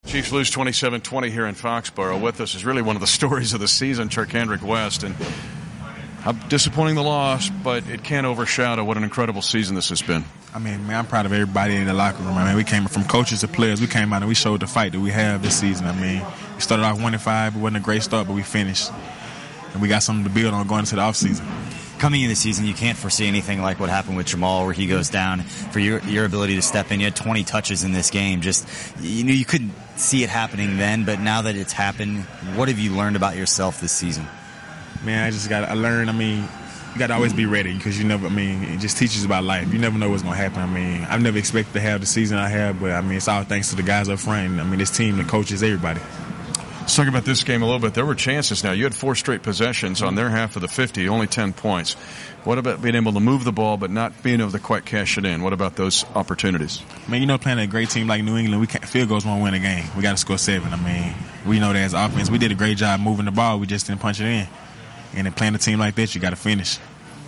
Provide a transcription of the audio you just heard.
Chiefs lose 27-20 here in Foxborough. With us is really one of the stories of the season, Charcandrick West. And how disappointing the loss, but it can't overshadow what an incredible season this has been. I mean, man, I'm proud of everybody in the locker room. I mean, we came from coaches to players. We came out and we showed the fight that we have this season. I mean, we started off 1-5. It wasn't a great start, but we finished. And we got something to build on going into the offseason. Coming into the season, you can't foresee anything like what happened with Jamal, where he goes down. For your ability to step in, you had 20 touches in this game. Just, you couldn't see it happening then, but now that it's happened, what have you learned about yourself this season? Man, I learned, you got to always be ready because it just teaches about life. You never know what's going to happen. I've never expected to have the season I have, but, it's all thanks to the guys up front. This team, the coaches, everybody. Let's talk about this game a little bit. There were chances now. You had 4 straight possessions on their half of the 50, only 10 points. What about being able to move the ball but not being able to quite cash it in? What about those opportunities? Playing a great team like New England, field goals won't win a game. We got to score 7. We know that as offense. We did a great job moving the ball. We just didn't punch it in. And then playing a team like that, you got to finish.